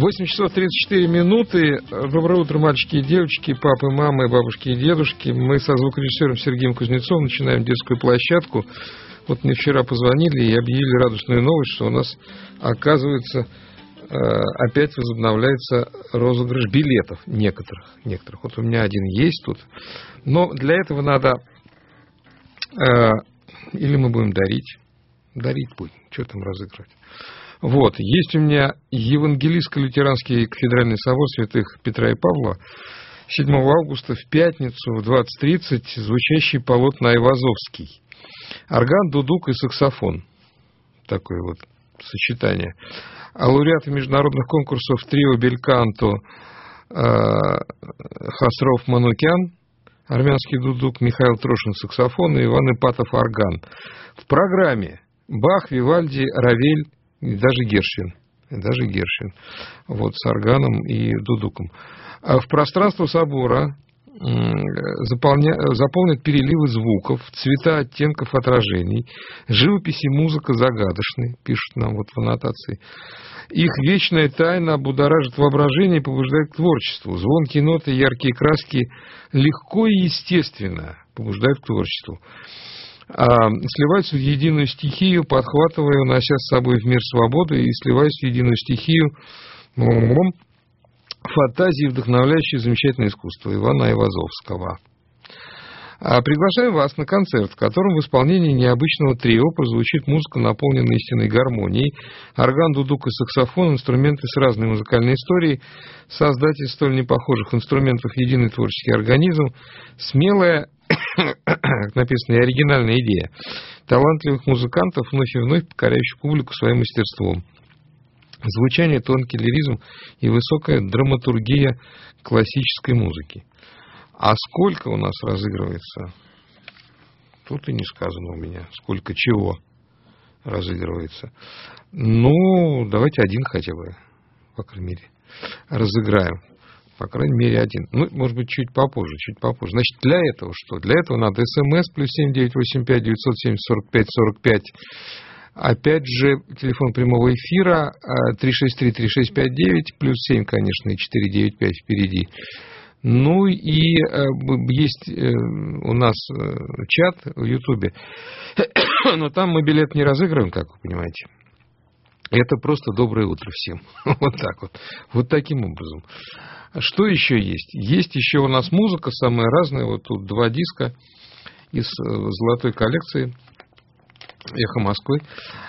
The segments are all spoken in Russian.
8 часов 34 минуты. Доброе утро, мальчики и девочки, папы, мамы, бабушки и дедушки. Мы со звукорежиссером Сергеем Кузнецовым начинаем детскую площадку. Вот мне вчера позвонили и объявили радостную новость, что у нас, оказывается, опять возобновляется розыгрыш билетов некоторых. Вот у меня один есть тут. Но для этого надо... Или мы будем дарить. Дарить будем. Что там разыгрывать? Вот, есть у меня Евангелистско-лютеранский кафедральный собор святых Петра и Павла 7 августа в пятницу в 20:30, звучащий полотно Айвазовский. Орган, дудук и саксофон. Такое вот сочетание. А лауреаты международных конкурсов трио Бельканто Хасров Манукян, армянский дудук, Михаил Трошин саксофон и Иван Ипатов орган. В программе Бах, Вивальди, Равель, даже Гершвин. Вот, с органом и дудуком. А в пространство собора заполнят переливы звуков, цвета оттенков отражений, живопись и музыка загадочны, пишут нам вот в аннотации. Их вечная тайна будоражит воображение и побуждает к творчеству. Звонкие ноты, яркие краски легко и естественно побуждают к творчеству. Сливаются в единую стихию, подхватывая, унося с собой в мир свободы и сливаясь в единую стихию фантазии, вдохновляющие замечательное искусство Ивана Айвазовского. Приглашаем вас на концерт, в котором в исполнении необычного трио прозвучит музыка, наполненная истинной гармонией, орган, дудук и саксофон, инструменты с разной музыкальной историей, создатель столь непохожих инструментов, единый творческий организм, смелая, как написано, и оригинальная идея талантливых музыкантов, вновь и вновь покоряющих публику своим мастерством. Звучание, тонкий лиризм и высокая драматургия классической музыки. А сколько у нас разыгрывается? Тут и не сказано у меня, сколько чего разыгрывается. Ну, давайте один хотя бы, по крайней мере, разыграем. По крайней мере, один. Ну, может быть, чуть попозже. Значит, для этого что? Для этого надо СМС +7 985 970 45 45. Опять же, телефон прямого эфира 363-3659, +7, конечно, и 495 впереди. Ну и есть у нас чат в Ютубе, но там мы билет не разыгрываем, как вы понимаете. Это просто доброе утро всем. Вот так вот. Вот таким образом. Что еще есть? Есть еще у нас музыка самая разная. Вот тут 2 диска из золотой коллекции «Эхо Москвы».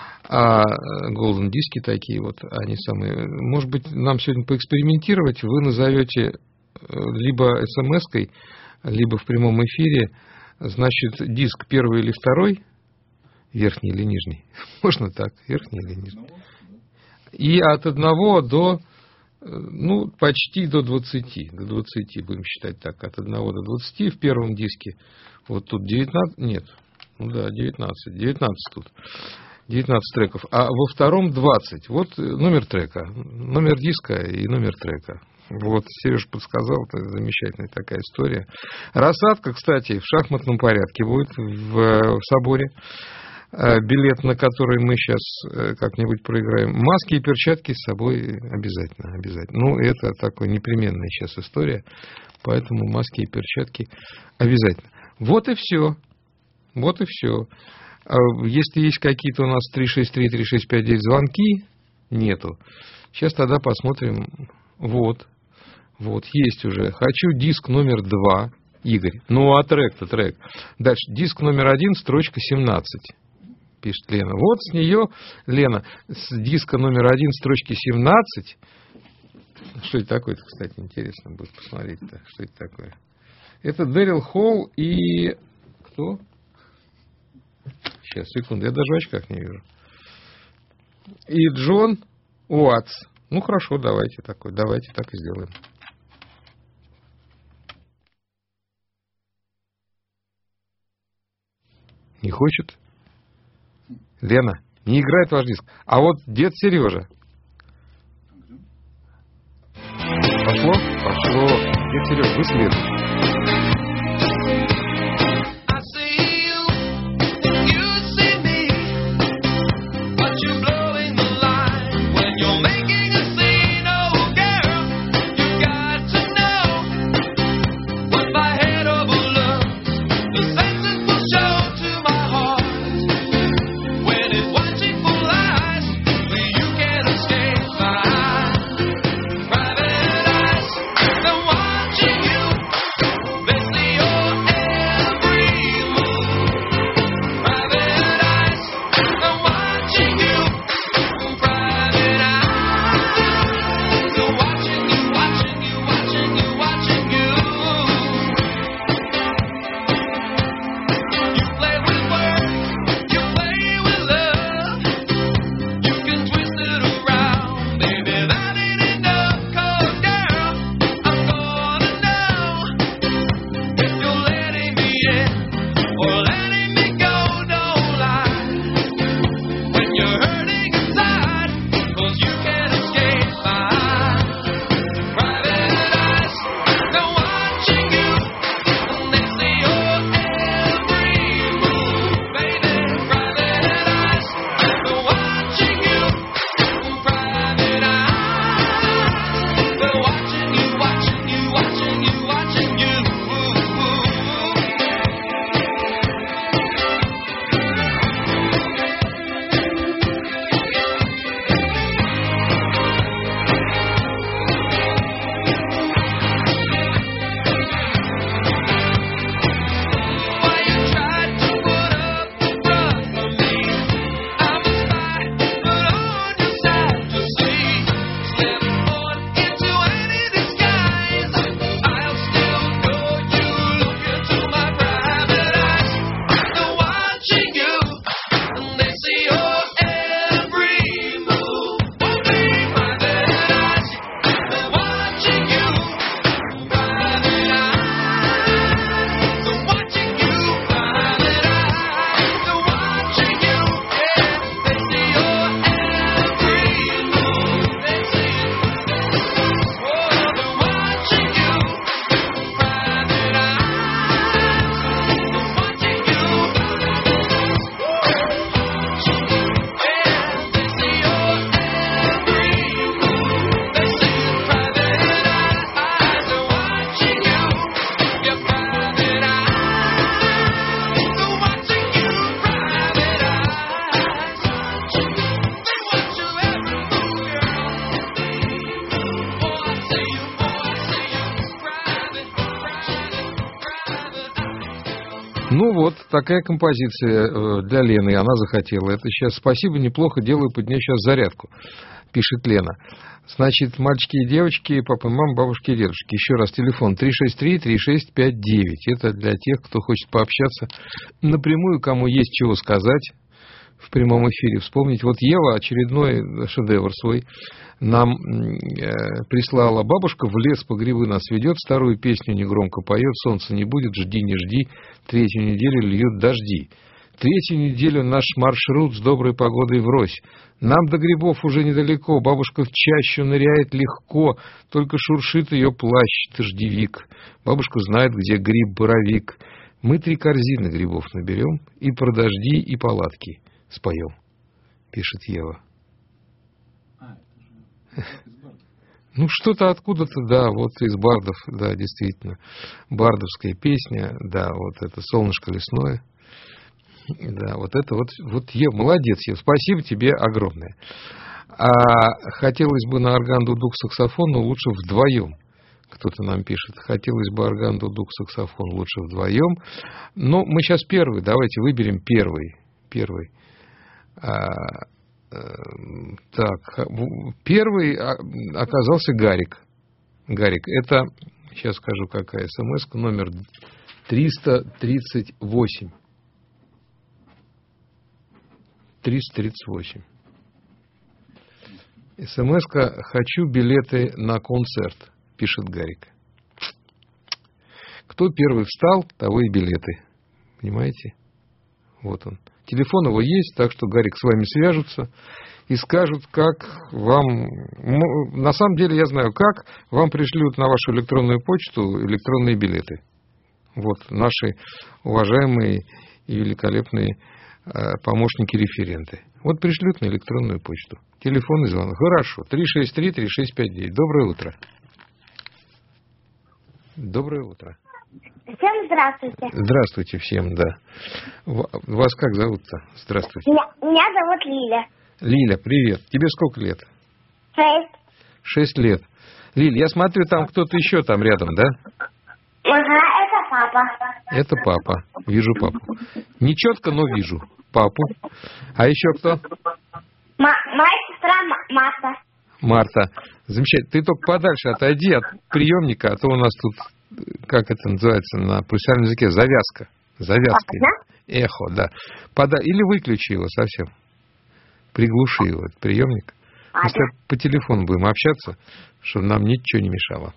Голден диски такие вот, они самые. Может быть, нам сегодня поэкспериментировать. Вы назовете либо смс-кой, либо в прямом эфире, значит, диск 1 или 2, верхний или нижний. Можно так, верхний или нижний. И от 1 до, ну, почти до 20. До 20 будем считать так. От 1 до 20 в первом диске. Вот тут 19, нет. Ну да, 19. 19 тут. 19 треков. А во втором 20. Вот номер трека. Номер диска и номер трека. Вот, Сереж подсказал, это замечательная такая история. Рассадка, кстати, в шахматном порядке будет в соборе. Билет, на который мы сейчас как-нибудь проиграем. Маски и перчатки с собой обязательно. Ну, это такая непременная сейчас история, поэтому маски и перчатки обязательно. Вот и все. Если есть какие-то у нас 363-3659 звонки, нету. Сейчас тогда посмотрим. Вот, есть уже. Хочу диск номер 2, Игорь. Ну, а трек-то трек. Дальше. Диск номер 1, строчка 17. Пишет Лена. Вот с нее, Лена, с диска номер 1, строчки 17. Что это такое-то, кстати, интересно будет посмотреть-то. Что это такое? Это Дэрил Холл и... Кто? Сейчас, секунду, я даже в очках не вижу. И Джон Уатс. Ну, хорошо, давайте так и сделаем. Не хочет? Лена, не играет ваш диск. А вот дед Сережа. Пошло? Дед Сережа, вы следуете. Ну вот, такая композиция для Лены, она захотела. Это сейчас спасибо, неплохо делаю, под нее сейчас зарядку, пишет Лена. Значит, мальчики и девочки, папа, мама, бабушки и дедушки. Еще раз, телефон 363-3659. Это для тех, кто хочет пообщаться напрямую, кому есть чего сказать в прямом эфире. Вспомнить. Вот Ева очередной шедевр свой нам прислала. Бабушка в лес по грибы нас ведет, старую песню негромко поет. Солнца не будет, жди, не жди. Третью неделю льют дожди. Третью неделю наш маршрут с доброй погодой врозь. Нам до грибов уже недалеко, бабушка в чащу ныряет легко, только шуршит ее плащ, дождевик. Бабушка знает, где гриб-боровик. Мы 3 корзины грибов наберем и про дожди, и палатки споем, пишет Ева. Ну, что-то откуда-то, да, вот из бардов, да, действительно. Бардовская песня, да, вот это «Солнышко лесное». Да, вот это вот Ева, молодец, Ева, спасибо тебе огромное. А хотелось бы на орган, дудук, саксофон, но лучше вдвоем. Кто-то нам пишет, хотелось бы орган, дудук, саксофон, лучше вдвоем. Но мы сейчас первый, давайте выберем первый. Так, первый оказался Гарик. Гарик, это, сейчас скажу, какая смс-ка, номер 338. 338. СМС-ка «Хочу билеты на концерт», пишет Гарик. Кто первый встал, того и билеты. Понимаете? Вот он. Телефон его есть, так что, Гарик, с вами свяжутся и скажут, как вам... На самом деле, я знаю, как вам пришлют на вашу электронную почту электронные билеты. Вот наши уважаемые и великолепные помощники-референты. Вот пришлют на электронную почту. Телефон и звонок. Хорошо. 363-3659. Доброе утро. Доброе утро. Всем здравствуйте. Здравствуйте всем, да. Вас как зовут-то? Здравствуйте. Меня зовут Лиля. Лиля, привет. Тебе сколько лет? 6. 6 лет. Лиль, я смотрю, там кто-то еще там рядом, да? Ага, это папа. Это папа. Вижу папу. Не четко, но вижу папу. А еще кто? Моя сестра Марта. Марта. Замечательно. Ты только подальше отойди от приемника, а то у нас тут, как это называется на профессиональном языке, завязка. Завязка. Эхо, да. Или выключи его совсем. Приглуши его, этот приемник. Мы с тобой по телефону будем общаться, чтобы нам ничего не мешало.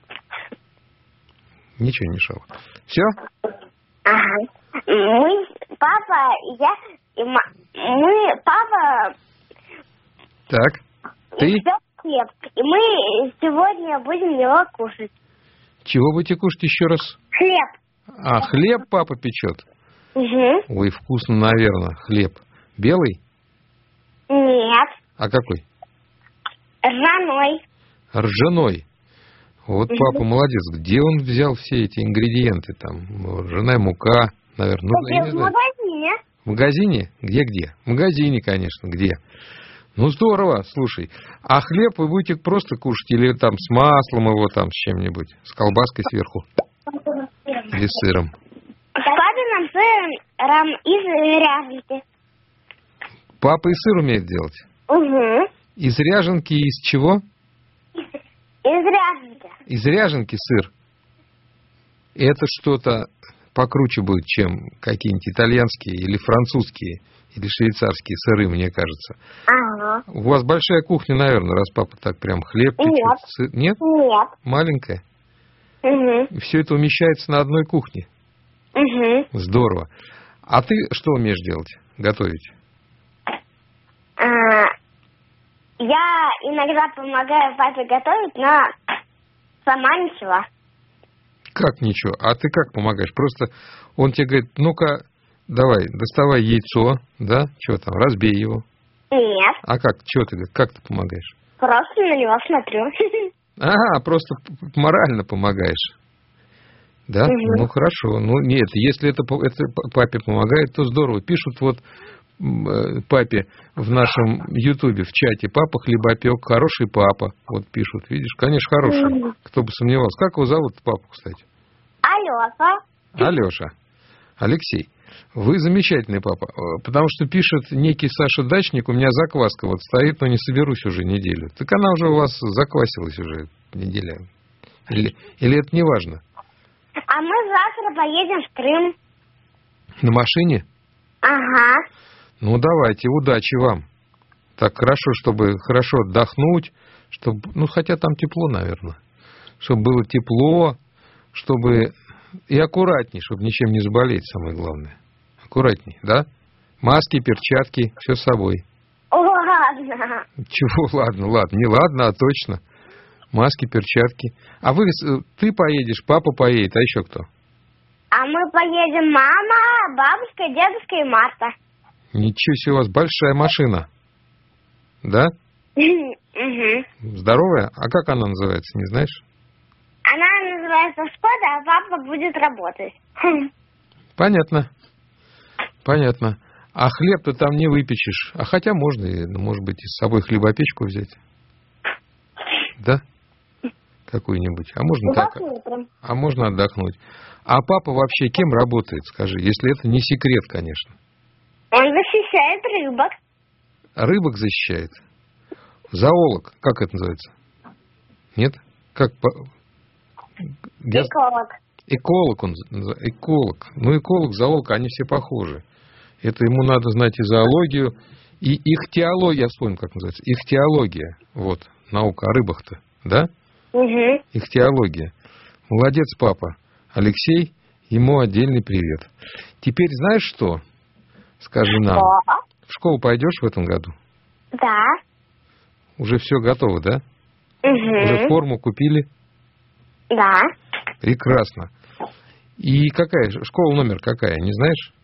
Ничего не мешало. Все? Ага. Мы, папа, я, и мы, папа... Так. Ты? И хлеб. И мы сегодня будем его кушать. Чего будете кушать еще раз? Хлеб. А, хлеб папа печет? Угу. Ой, вкусно, наверное, хлеб. Белый? Нет. А какой? Ржаной. Ржаной. Вот папа молодец. Где он взял все эти ингредиенты? Там ржаная мука, наверное. Ну, в магазине. В магазине? Где? В магазине, конечно. Где? Ну, здорово, слушай. А хлеб вы будете просто кушать или там с маслом его, там с чем-нибудь? С колбаской сверху? Или с сыром? С папиным сыром из ряженки. Папа и сыр умеет делать? Угу. Из ряженки из чего? Из ряженки. Из ряженки сыр. Это что-то покруче будет, чем какие-нибудь итальянские или французские или швейцарские сыры, мне кажется. Ага. У вас большая кухня, наверное, раз папа так прям хлеб печет. Нет. Сыр. Нет? Нет. Маленькая? Угу. И все это умещается на одной кухне. Угу. Здорово. А ты что умеешь делать? Готовить? Я иногда помогаю папе готовить, но сама ничего. Как ничего? А ты как помогаешь? Просто он тебе говорит, ну-ка, давай, доставай яйцо, да? Что там, разбей его. Нет. А как? Что ты, как ты помогаешь? Просто на него смотрю. Ага, просто морально помогаешь. Да? Угу. Ну, хорошо. Ну, нет, если это папе помогает, то здорово. Пишут вот папе в нашем Ютубе, в чате, папа хлебопек, хороший папа. Вот пишут, видишь, конечно, хороший. Кто бы сомневался. Как его зовут, папу, кстати? Алёша. Алёша. Алексей, вы замечательный папа, потому что пишет некий Саша Дачник, у меня закваска вот стоит, но не соберусь уже неделю. Так она уже у вас заквасилась уже неделя. Или это не важно? А мы завтра поедем в Крым. На машине? Ага. Ну, давайте, удачи вам. Так хорошо, чтобы хорошо отдохнуть, чтобы, ну, хотя там тепло, наверное. Чтобы было тепло, чтобы и аккуратней, чтобы ничем не заболеть, самое главное. Аккуратней, да? Маски, перчатки, все с собой. Ладно. Чего ладно? Не ладно, а точно. Маски, перчатки. А ты поедешь, папа поедет, а еще кто? А мы поедем мама, бабушка, дедушка и Марта. Ничего себе, у вас большая машина. Да? Угу. Здоровая? А как она называется, не знаешь? Она называется «Шкода», а папа будет работать. Понятно. А хлеб-то там не выпечешь. А хотя можно, может быть, и с собой хлебопечку взять. Да? Какую-нибудь. А можно так. А можно отдохнуть. А папа вообще кем работает, скажи, если это не секрет, конечно? Он защищает рыбок. Рыбок защищает? Зоолог. Как это называется? Нет? Как? Эколог. Эколог он. Эколог. Ну, эколог, зоолог, они все похожи. Это ему надо знать и зоологию, и ихтиология. Я вспомнил, как называется. Ихтиология. Вот. Наука о рыбах-то. Да? Угу. Ихтиология. Молодец, папа. Алексей, ему отдельный привет. Теперь знаешь что? Скажи нам. Что? В школу пойдешь в этом году? Да. Уже все готово, да? Угу. Уже форму купили? Да. Прекрасно. И какая? Школа номер какая, не знаешь?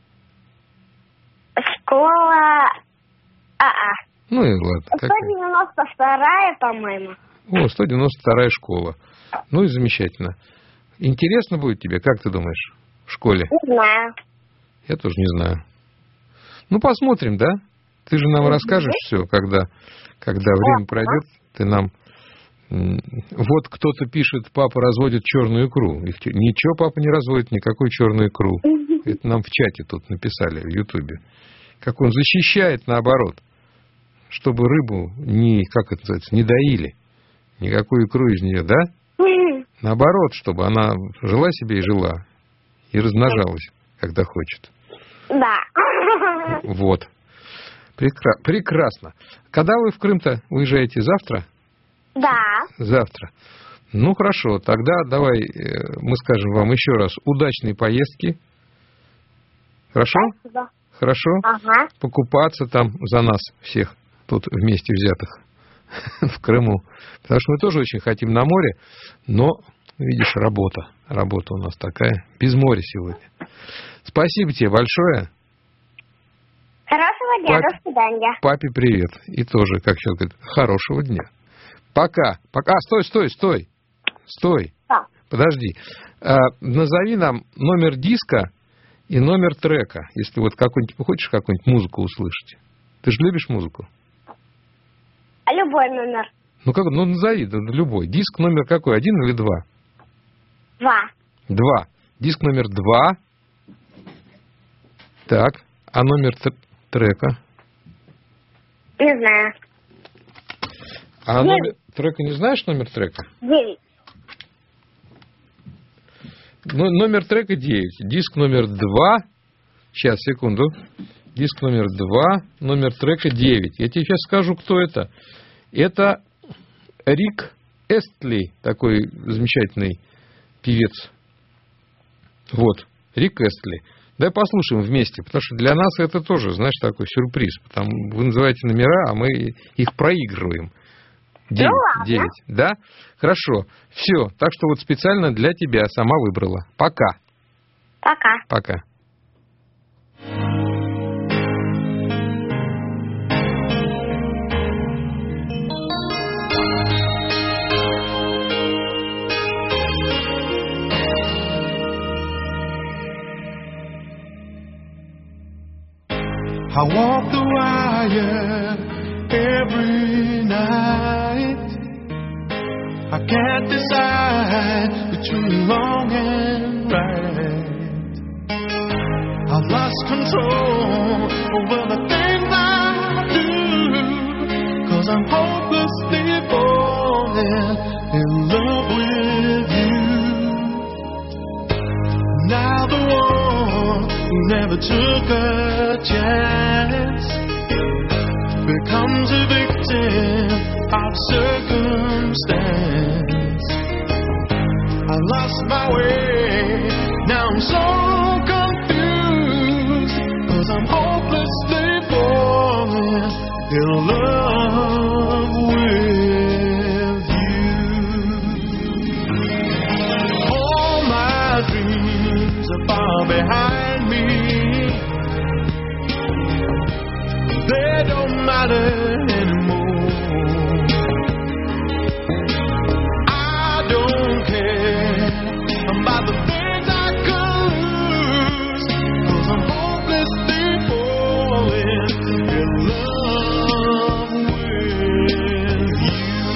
Школа... Ну и ладно. 192-я, по-моему. О, 192-я школа. Ну и замечательно. Интересно будет тебе, как ты думаешь, в школе? Не знаю. Я тоже не знаю. Ну, посмотрим, да? Ты же нам расскажешь все, когда время пройдет, ты нам... Вот кто-то пишет, папа разводит черную икру. Ничего папа не разводит, никакой черную икру. Это нам в чате тут написали, в Ютубе. Как он защищает, наоборот, чтобы рыбу не доили. Никакую икру из нее, да? Наоборот, чтобы она жила себе и жила. И размножалась, когда хочет. Да. Вот. Прекрасно. Когда вы в Крым-то уезжаете? Завтра? Да. Завтра. Ну, хорошо. Тогда давай мы скажем вам еще раз удачной поездки. Хорошо? Спасибо. Хорошо? Ага. Покупаться там за нас всех тут вместе взятых в Крыму. Потому что мы тоже очень хотим на море, но, видишь, работа. Работа у нас такая. Без моря сегодня. Спасибо тебе большое. Хорошего дня, до свидания. Папе привет. И тоже, как сейчас говорит, хорошего дня. Пока. Стой. Да. Подожди. Назови нам номер диска и номер трека, если вот хочешь какую-нибудь музыку услышать. Ты же любишь музыку? Любой номер. Ну назови, любой. Диск номер какой, 1 или 2? 2. Диск номер 2. Так, а номер трека? Не знаю. А номер трека не знаешь, номер трека? 9. Номер трека 9. Диск номер 2. Сейчас, секунду. Диск номер 2. Номер трека 9. Я тебе сейчас скажу, кто это. Это Рик Эстли, такой замечательный певец. Вот, Рик Эстли. Давай послушаем вместе, потому что для нас это тоже, знаешь, такой сюрприз. Потому вы называете номера, а мы их проигрываем. 9. Да? Хорошо. Все. Так что вот специально для тебя сама выбрала. Пока. Пока. I walk the wire every night. I can't decide between wrong and right. lost control over the things I do, 'cause I'm hopelessly falling in love with you. Now the one who never took a chance becomes a victim of circumstance. I lost my way, now I'm so confused, 'cause I'm hopelessly falling in love with you. All my dreams are far behind me, they don't matter anymore. I don't care about the things I could lose, 'cause I'm hopelessly falling in love with you.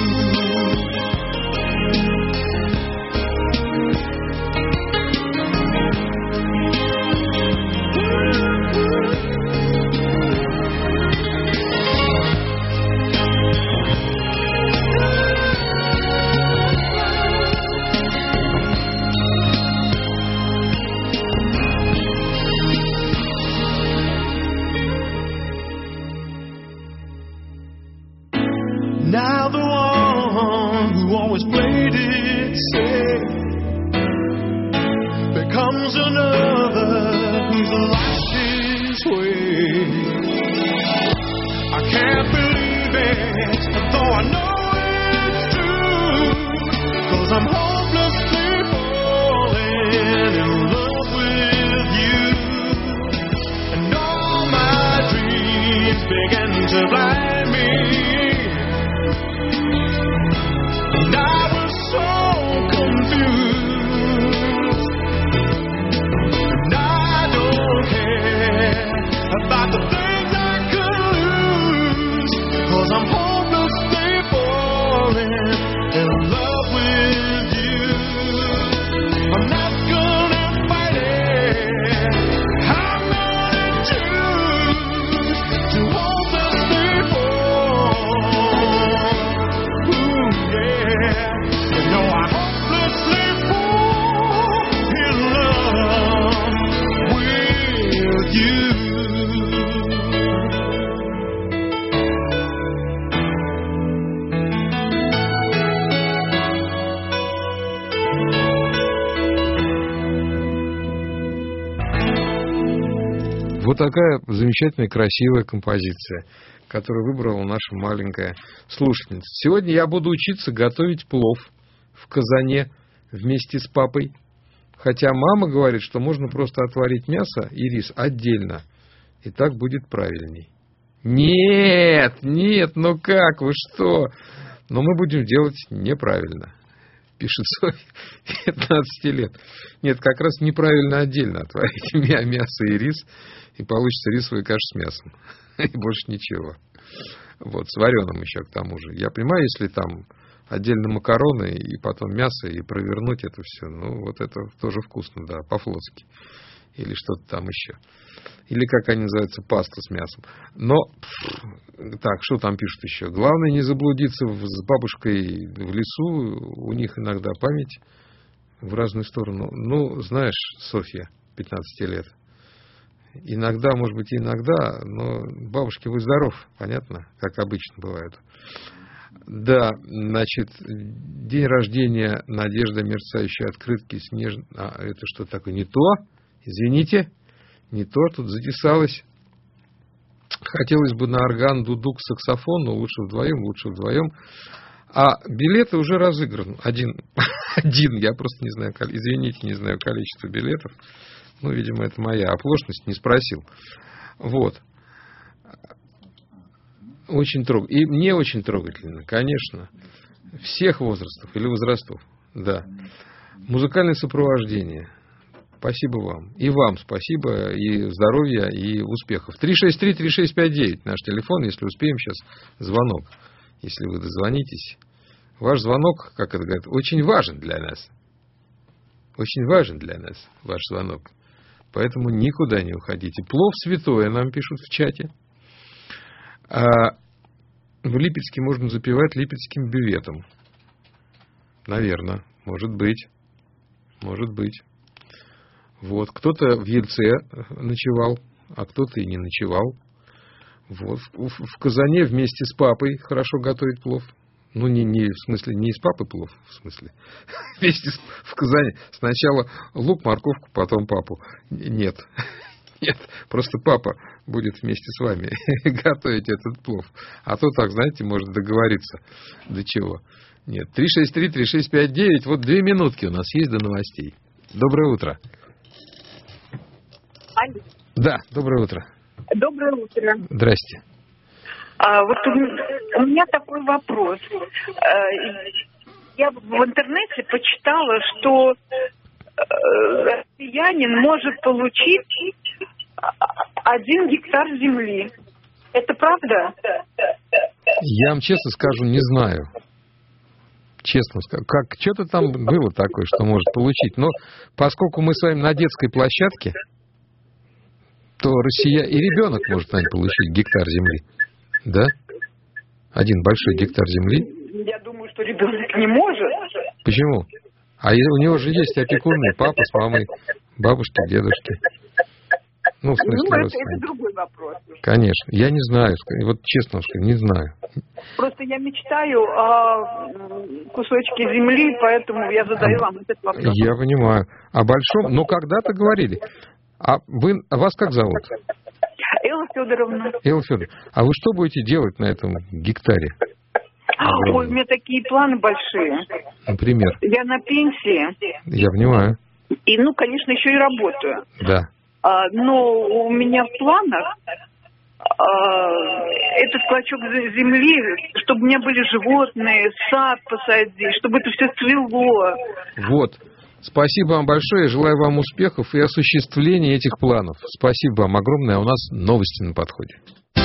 Now the one who always played it safe becomes another who's lost his way. I can't believe it, though I know it's true, 'cause I'm hopelessly falling in love with you. And all my dreams begin to blind me. And I was so confused, and I don't care about the things I could lose, 'cause I'm hopelessly falling in love with you. I'm not gonna fight it, I'm gonna choose to hopelessly fall. Ooh, yeah. You know I hopelessly fall in love with you. Вот такая замечательная, красивая композиция, которую выбрала наша маленькая слушательница. Сегодня я буду учиться готовить плов в казане вместе с папой. Хотя мама говорит, что можно просто отварить мясо и рис отдельно. И так будет правильней. Нет, ну как, вы что? Но мы будем делать неправильно. Пишет Софья, 15 лет. Нет, как раз неправильно отдельно отварить мясо и рис, и получится рисовая каша с мясом. И больше ничего. Вот, с вареным еще к тому же. Я понимаю, если там отдельно макароны, и потом мясо, и провернуть это все, ну, вот это тоже вкусно, да, по-флотски. Или что-то там еще. Или, как они называются, паста с мясом. Но, так, что там пишут еще? Главное не заблудиться с бабушкой в лесу. У них иногда память в разную сторону. Ну, знаешь, Софья, 15 лет. Иногда, может быть, и иногда, но бабушке будь здоров, понятно, как обычно бывает. Да, значит, день рождения, Надежда, мерцающие открытки, снежные... А, это что такое? Не то? Извините, не то, тут затесалось. Хотелось бы на орган, дудук, саксофон, но лучше вдвоем. А билеты уже разыграны. Один, я просто не знаю, извините, не знаю количество билетов. Ну, видимо, это моя оплошность, не спросил. Вот. Очень трогательно. И мне очень трогательно, конечно. Всех возрастов или возрастов. Да. Музыкальное сопровождение. Спасибо вам. И вам спасибо. И здоровья, и успехов. 363-3659 наш телефон, если успеем сейчас. Звонок. Если вы дозвонитесь. Ваш звонок, как это говорят, очень важен для нас. Очень важен для нас ваш звонок. Поэтому никуда не уходите. Плов святое, нам пишут в чате. А в Липецке можно запивать липецким бюветом. Наверное. Может быть. Может быть. Вот. Кто-то в Ельце ночевал, а кто-то и не ночевал. Вот. В Казане вместе с папой хорошо готовить плов. Ну, в смысле, не из папы плов, в смысле. Вместе в Казани. Сначала лук, морковку, потом папу. Нет. Нет. Просто папа будет вместе с вами готовить этот плов. А то так, знаете, может договориться. До чего? Нет. 363-3659. Вот 2 минутки у нас есть до новостей. Доброе утро. Алло. Да, доброе утро. Доброе утро. Здрасте. Вот у меня такой вопрос. Я в интернете почитала, что россиянин может получить 1 гектар земли. Это правда? Я вам честно скажу, не знаю. Честно скажу. Что-то там было такое, что может получить. Но поскольку мы с вами на детской площадке, то Россия и ребенок может, наверное, получить гектар земли. Да? 1 большой гектар земли. Я думаю, что ребенок не может. Почему? А у него же есть опекуны, папа с мамой, бабушки, дедушки. Ну, в смысле, это другой вопрос. Конечно. Я не знаю. Вот честно скажу, не знаю. Просто я мечтаю о кусочке земли, поэтому я задаю вам этот вопрос. Я понимаю. О большом, но когда-то говорили. А вас как зовут? Элла Федоровна. Элла Федоровна. А вы что будете делать на этом гектаре? Ой, у меня такие планы большие. Например? Я на пенсии. Я понимаю. И, конечно, еще и работаю. Да. Но у меня в планах этот клочок земли, чтобы у меня были животные, сад посадить, чтобы это все цвело. Вот. Спасибо вам большое, желаю вам успехов и осуществления этих планов. Спасибо вам огромное, а у нас новости на подходе.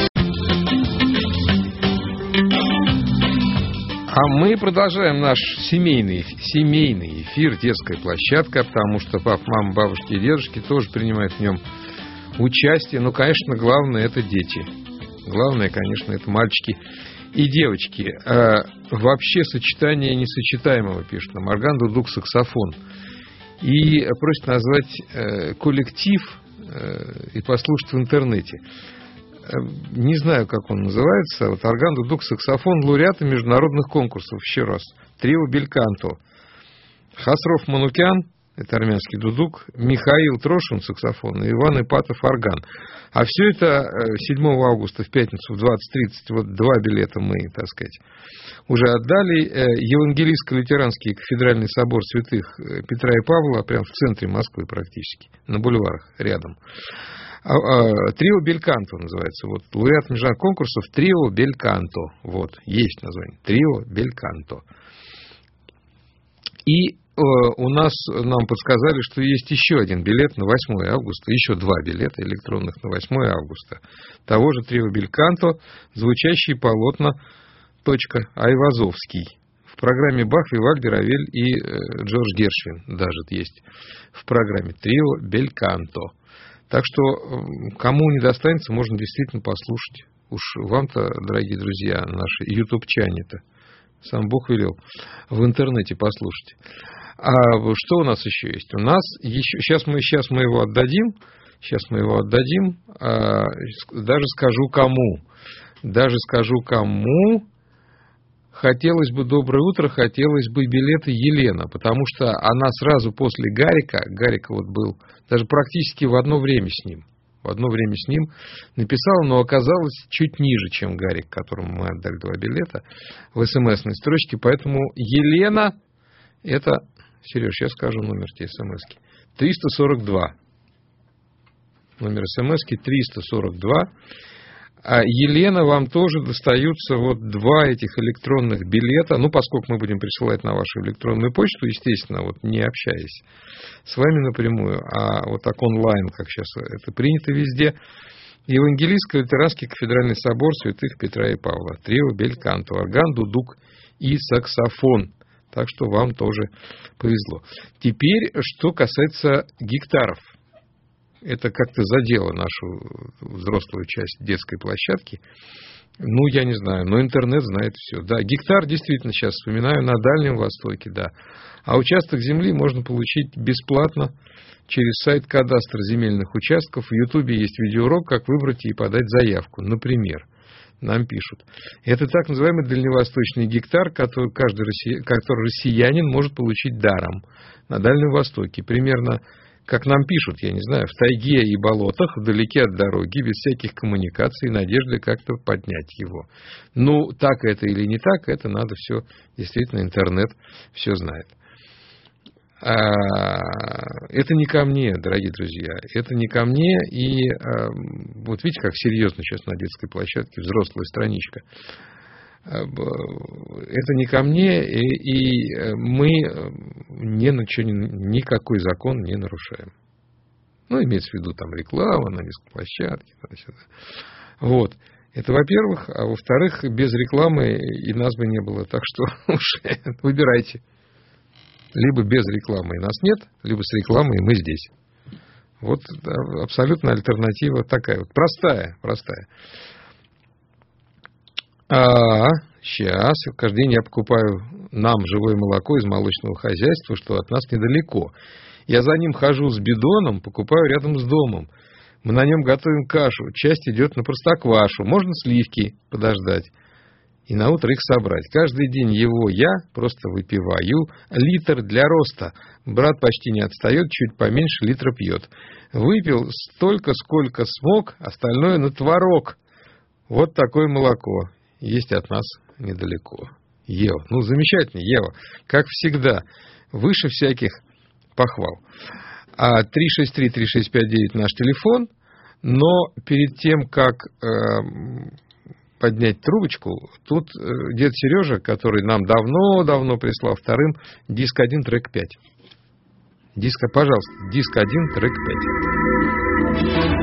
А мы продолжаем наш семейный эфир «Детская площадка», потому что папа, мама, бабушки и дедушки тоже принимают в нем участие. Но, конечно, главное – это дети. Главное, конечно, это мальчики и девочки. Вообще сочетание несочетаемого, пишет нам. Орган, дудук, саксофон. И просит назвать коллектив и послушать в интернете. Не знаю, как он называется. Вот орган, дудук, саксофон, лауреаты международных конкурсов. Еще раз. Трио Бельканто. Хасров Манукян, это армянский дудук, Михаил Трошин, саксофон, и Иван Ипатов, орган. А все это 7 августа в пятницу в 20:30. Вот 2 билета мы, так сказать, уже отдали. Евангелийско-лютеранский кафедральный собор святых Петра и Павла, прямо в центре Москвы практически, на бульварах рядом. Трио Бельканто называется. Вот лауреат международных конкурсов Трио Бельканто. Вот, есть название. Трио Бельканто. И нам подсказали, что есть еще 1 билет на 8 августа, еще 2 билета электронных на 8 августа. Того же Трио Бельканто, звучащие полотна Айвазовский. В программе Бах, Вивальди, Равель и Джордж Гершвин даже есть в программе Трио Бельканто. Так что, кому не достанется, можно действительно послушать. Уж вам-то, дорогие друзья, наши ютубчане-то, сам Бог велел, в интернете послушать. А что у нас еще есть? У нас еще, сейчас мы его отдадим. Даже скажу кому. Хотелось бы доброе утро, хотелось бы билеты Елена, потому что она сразу после Гарика вот был даже практически в одно время с ним написала, но оказалось чуть ниже, чем Гарик, которому мы отдали 2 билета в смс-ной строчке. Поэтому Елена, это, Сереж, я скажу номер тебе смс-ки, 342. Номер смс-ки 342. А Елена, вам тоже достаются вот 2 этих электронных билета. Ну, поскольку мы будем присылать на вашу электронную почту, естественно, вот не общаясь с вами напрямую, а вот так онлайн, как сейчас это принято везде. Евангелийско-лютеранский кафедральный собор святых Петра и Павла. Трио Бельканто. Орган, дудук и саксофон. Так что вам тоже повезло. Теперь, что касается гектаров. это как-то задело нашу взрослую часть детской площадки. Ну, я не знаю, но интернет знает все. Да, гектар, действительно, сейчас вспоминаю, на Дальнем Востоке, да. А участок земли можно получить бесплатно через сайт кадастра земельных участков. В Ютубе есть видеоурок, как выбрать и подать заявку, например. Нам пишут. Это так называемый дальневосточный гектар, который россиянин может получить даром на Дальнем Востоке. Примерно, как нам пишут, я не знаю, в тайге и болотах, вдалеке от дороги, без всяких коммуникаций, надежды как-то поднять его. Ну, так это или не так, это надо все, действительно, интернет все знает. Это не ко мне, дорогие друзья, это не ко мне, и вот видите, как серьезно сейчас на детской площадке взрослая страничка. Это не ко мне, и мы никакой закон не нарушаем. Ну, имеется в виду там реклама на детской площадке. Вот. Это во-первых, а во-вторых, без рекламы и нас бы не было, так что уж выбирайте. Либо без рекламы и нас нет, либо с рекламой и мы здесь. Вот абсолютно альтернатива такая вот. Простая. Сейчас. Каждый день я покупаю нам живое молоко из молочного хозяйства, что от нас недалеко. Я за ним хожу с бидоном, покупаю рядом с домом. Мы на нем готовим кашу. Часть идет на простоквашу. Можно сливки подождать. И на утро их собрать. Каждый день его я просто выпиваю. Литр для роста. Брат почти не отстает, чуть поменьше литра пьет. Выпил столько, сколько смог, остальное на творог. Вот такое молоко. Есть от нас недалеко. Ева. Ну, замечательно, Ева. Как всегда. Выше всяких похвал. 363-3659 наш телефон. Но перед тем, как поднять трубочку, тут дед Сережа, который нам давно прислал вторым, диск 1, трек 5. Пожалуйста, диск 1, трек 5.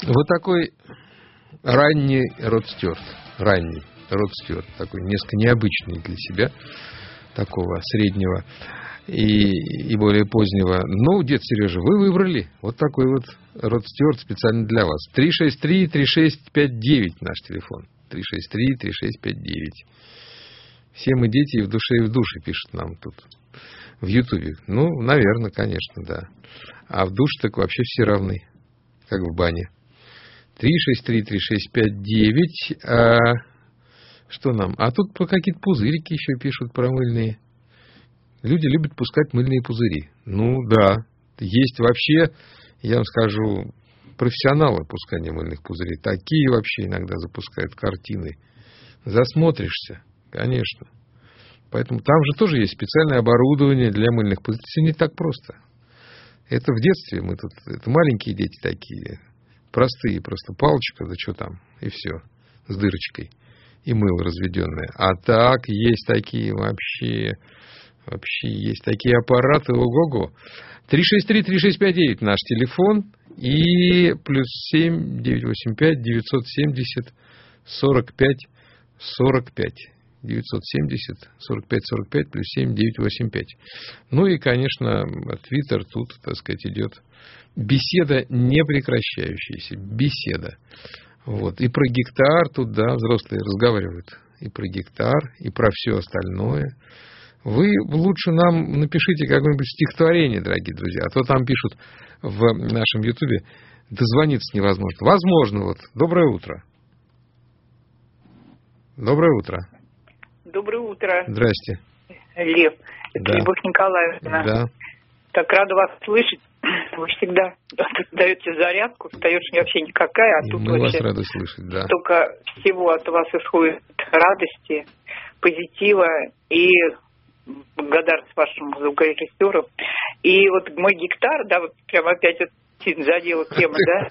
Вот такой ранний Род Стюарт. Ранний Род Стюарт. Такой несколько необычный для себя. Такого среднего и более позднего. Ну, дед Сережа, вы выбрали вот такой вот Род Стюарт специально для вас. 363-3659 наш телефон. 363-3659. Все мы дети и в душе, и в душе, пишет нам тут в Ютубе. Ну, наверное, конечно, да. А в душе так вообще все равны, как в бане. 363-3659. Что нам? А тут какие-то пузырики еще пишут про мыльные. Люди любят пускать мыльные пузыри. Ну, да. Есть вообще, я вам скажу, профессионалы пускания мыльных пузырей. Такие вообще иногда запускают картины. Засмотришься, конечно. Поэтому там же тоже есть специальное оборудование для мыльных пузырей. Все не так просто. Это в детстве мы тут... Это маленькие дети такие. Простые просто. Палочка, да что там. И все. С дырочкой. И мыло разведенное. А так есть такие вообще есть такие аппараты. Ого-го. 363-3659 наш телефон. И +7 985 970 45 45. 970 45 45 +7 985. Ну и, конечно, Твиттер тут, так сказать, идет беседа непрекращающаяся. Беседа. Вот. И про гектар тут, да, взрослые разговаривают. И про гектар, и про все остальное. Вы лучше нам напишите какое-нибудь стихотворение, дорогие друзья. А то там пишут в нашем Ютубе, дозвониться невозможно. Возможно, вот. Доброе утро. Доброе утро. Доброе утро. Здрасте. Лев. Это Да. Любовь Николаевна. Да. Так рада вас слышать. Вы всегда даете зарядку, встаешь вообще никакая, а И тут мы вас вообще рады слышать, да. только всего от вас исходит радости, позитива и благодарность вашему звукорежиссеру. И вот мой гектар, да, вот прямо опять вот сильно задела тема, да?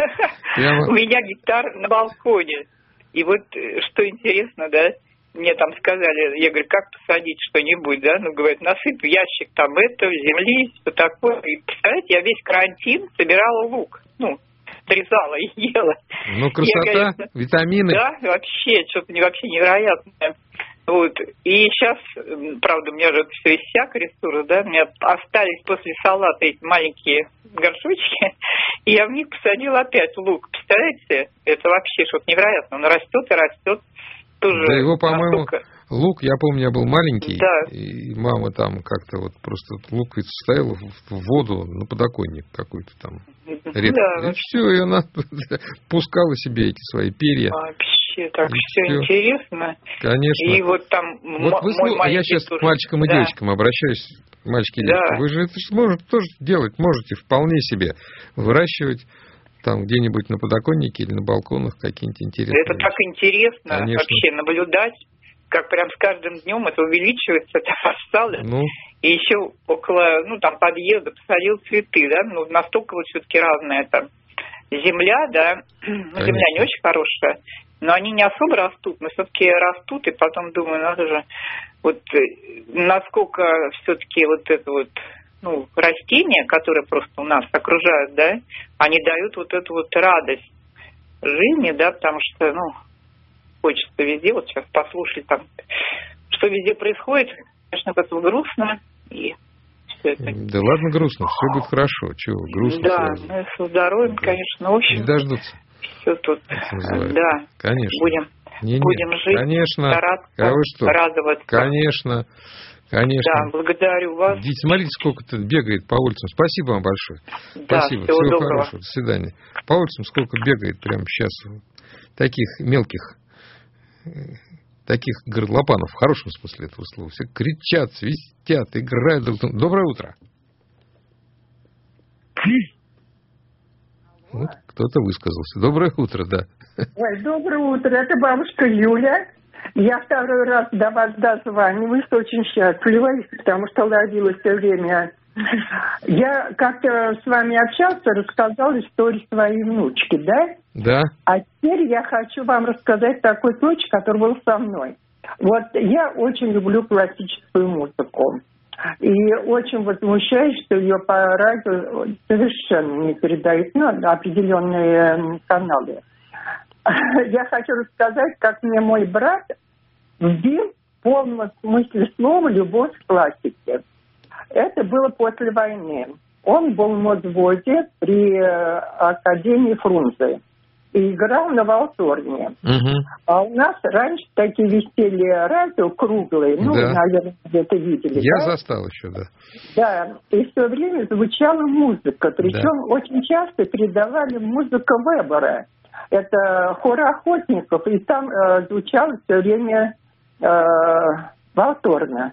У меня гектар на балконе. И вот что интересно, да, мне там сказали, я говорю, как посадить что-нибудь, да, ну, говорят, насыпь в ящик там это, земли, все такое. И, представляете, я весь карантин собирала лук, ну, срезала и ела. Ну, красота, Я, конечно, витамины. Да, вообще, что-то вообще невероятное. Вот. И сейчас, правда, у меня же все иссяк ресурс, да, у меня остались после салата эти маленькие горшочки, и я в них посадила опять лук. Представляете, это вообще что-то невероятное. Он растет и растет. Тоже Да его, по-моему, настолько... лук, я помню, я был маленький, Да. и мама там как-то вот просто лук ведь ставила в воду на подоконник какой-то там. Редко. Да, И все, и она пускала себе эти свои перья. вообще так И все всё. интересно. Конечно. И вот там Вот вы мой маленький я сейчас тоже. к мальчикам и Да. девочкам обращаюсь. Мальчики и Да. девочки, вы же это можете тоже делать, можете вполне себе выращивать там где-нибудь на подоконнике или на балконах какие-нибудь интересные Это так интересно Конечно. вообще наблюдать, как прям с каждым днем это увеличивается, это рассада. Ну, И еще около, ну, там, подъезда посадил цветы, да, ну, настолько вот все-таки разная там земля, да, ну, земля не очень хорошая, но они не особо растут, но все-таки растут, и потом думаю, надо же, вот насколько все-таки вот это вот, ну, растения, которые просто у нас окружают, да, они дают вот эту вот радость жизни, да, потому что, ну, хочется везде, вот сейчас послушать там, что везде происходит, конечно, как-то грустно, и все это. да ладно грустно, все будет хорошо. Чего вы грустно Да, сразу? ну, со здоровьем, конечно, в Не общем, дождутся. все тут, называется. да, Конечно. будем жить, конечно. стараться, А вы что? радоваться. Конечно. Конечно. Да, благодарю вас. Идите, смотрите, сколько тут бегает по улицам. Спасибо вам большое. Да, Спасибо. всего доброго. Хорошего. До свидания. По улицам сколько бегает прямо сейчас таких мелких, таких горлопанов, в хорошем смысле этого слова. Все кричат, свистят, играют друг с другом. Доброе утро. Вот кто-то высказался. Доброе утро, да. Ой, доброе утро, это бабушка Юля. Я второй раз до вас дозваниваюсь, очень счастлива, потому что ловила все время. Я как-то с вами общался, рассказал историю своей внучки, да? Да. А теперь я хочу вам рассказать такой случай, который был со мной. Вот я очень люблю классическую музыку. И очень возмущаюсь, что ее по радио совершенно не передают, ну, на определенные каналы. Я хочу рассказать, как мне мой брат вбил в полном смысле слова любовь к классике. Это было после войны. Он был в Мосводе при Академии Фрунзе и играл на валторне. А у нас раньше такие висели радио круглые, ну, Да. наверное, где-то видели. Я да? застал еще, да. Да, и все время звучала музыка, причем очень часто передавали музыку Вебера. Это хор охотников, и там звучало все время валторна.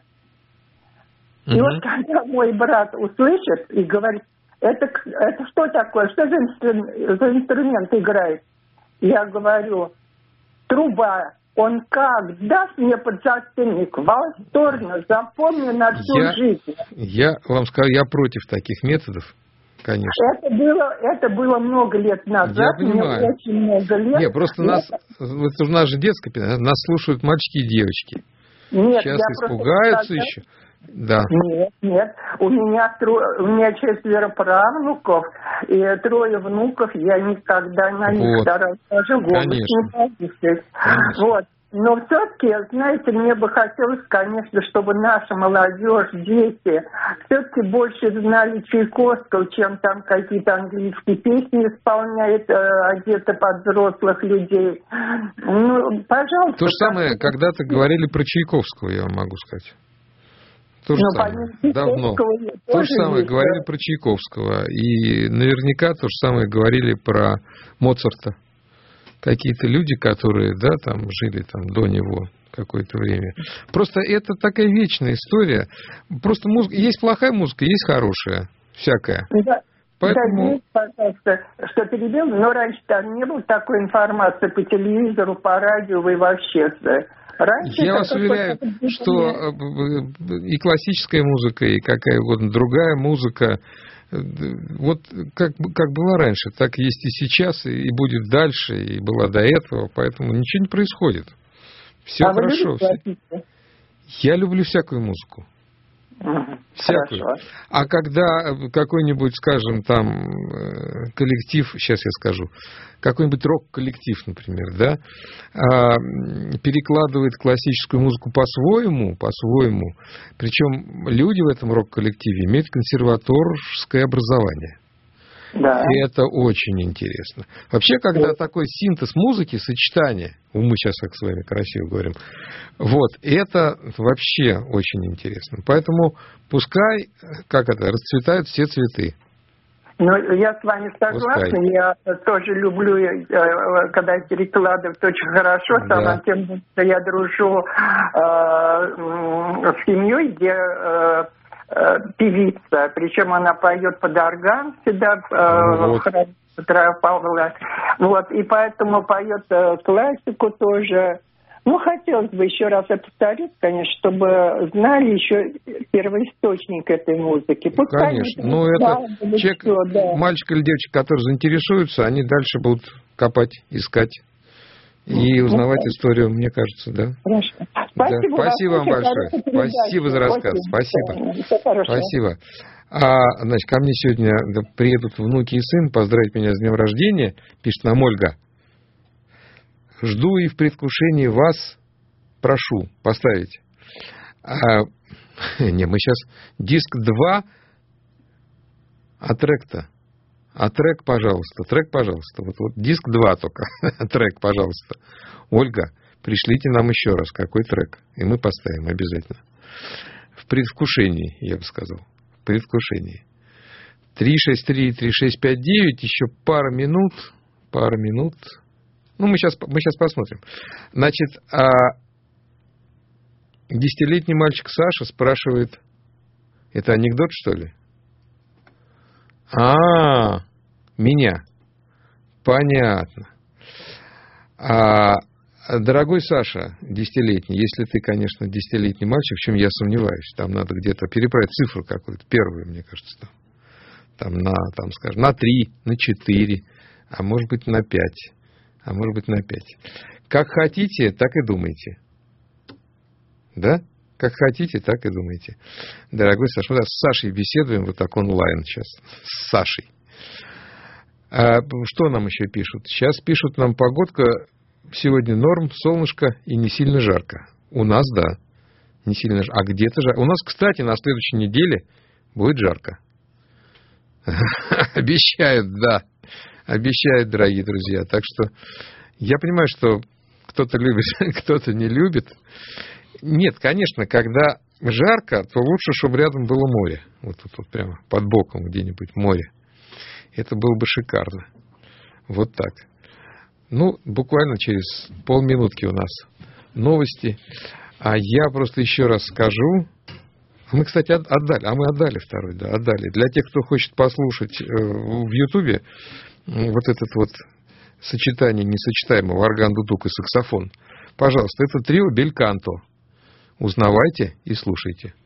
И вот когда мой брат услышит и говорит, это что такое, что за инструмент играет? Я говорю, труба. Он как даст мне подзатыльник, восторженно, запомню на всю жизнь. Я вам скажу, я против таких методов, конечно. Это было много лет назад. Я понимаю. Мне очень много лет. Нет, просто у нас же детская передача, нас слушают мальчики и девочки. Нет, сейчас я испугаются просто... еще. Да. Нет. У меня 4 правнуков и 3 внуков. Я никогда на них стараюсь даже голос не повысить. Вот. Но все-таки, знаете, мне бы хотелось, конечно, чтобы наша молодежь, дети, все-таки больше знали Чайковского, чем там какие-то английские песни исполняют, одеты под взрослых людей. Ну, пожалуйста. То же самое когда-то говорили про Чайковского, я вам могу сказать. То же самое. Давно. То же самое говорили про Чайковского. И наверняка то же самое говорили про Моцарта. Какие-то люди, которые, да, там жили там до него какое-то время. Просто это такая вечная история. Просто музыка, есть плохая музыка, есть хорошая. Всякая. Да. Поэтому... Да, пожалуйста, что перебил, но раньше там не было такой информации по телевизору, по радио и вообще. Раньше я вас уверяю, что и классическая музыка, и какая угодно другая музыка, вот как было раньше, так есть и сейчас, и будет дальше, и была до этого, поэтому ничего не происходит. Все хорошо. Я люблю всякую музыку. Всякую. Хорошо. А когда какой-нибудь, скажем, там коллектив, сейчас я скажу, какой-нибудь рок-коллектив, например, да, перекладывает классическую музыку по-своему, причем люди в этом рок-коллективе имеют консерваторское образование. Да. И это очень интересно. Вообще, когда такой синтез музыки, сочетание, мы сейчас как с вами красиво говорим, вот, это вообще очень интересно. Поэтому пускай, расцветают все цветы. Ну, я с вами согласна. Пускай. Я тоже люблю, когда перекладывают очень хорошо. Да. Тем более, что я дружу с семьей, где певица, причем она поет под орган всегда в храме Петра Павла. Вот, и поэтому поет классику тоже. Ну, хотелось бы еще раз это повторить, конечно, чтобы знали еще первоисточник этой музыки. Пускай конечно. Ну, это человек, все, да. мальчик или девочка, которые заинтересуются, они дальше будут копать, искать и узнавать историю, мне кажется, да. Хорошо. Спасибо, да. Спасибо вам большое. Спасибо за рассказ. Спасибо. Значит, ко мне сегодня приедут внуки и сын поздравить меня с днем рождения, пишет нам Ольга. Жду и в предвкушении вас прошу поставить. Не, мы сейчас диск 2, а трек-то. А трек, пожалуйста. Вот диск 2 только. Трек, пожалуйста. Ольга, пришлите нам еще раз, какой трек. И мы поставим обязательно. В предвкушении, я бы сказал. В предвкушении. 363-3659, еще пару минут. Ну, мы сейчас посмотрим. Значит, 10-летний мальчик Саша спрашивает, это анекдот, что ли? Меня. Понятно. Дорогой Саша, 10-летний, если ты, конечно, 10-летний мальчик, в чем я сомневаюсь, там надо где-то переправить цифру какую-то, первую, мне кажется, там скажем, на 3, на 4, а может быть на 5. А может быть на 5. Как хотите, так и думайте. Да? Как хотите, так и думайте. Дорогой Саша, мы с Сашей беседуем вот так онлайн сейчас. С Сашей. А что нам еще пишут? Сейчас пишут нам: погодка сегодня норм, солнышко и не сильно жарко. У нас, да, не сильно жарко. А где-то жарко. У нас, кстати, на следующей неделе будет жарко. Обещают, да. Обещают, дорогие друзья. Так что я понимаю, что кто-то любит, кто-то не любит. Нет, конечно, когда жарко, то лучше, чтобы рядом было море. Вот тут вот прямо под боком где-нибудь море. Это было бы шикарно. Вот так. Ну, буквально через полминутки у нас новости. А я просто еще раз скажу. Мы, кстати, отдали второй, да, отдали. Для тех, кто хочет послушать в Ютубе вот этот вот сочетание несочетаемого орган, дудук и саксофон, пожалуйста, это трио Бельканто. Узнавайте и слушайте.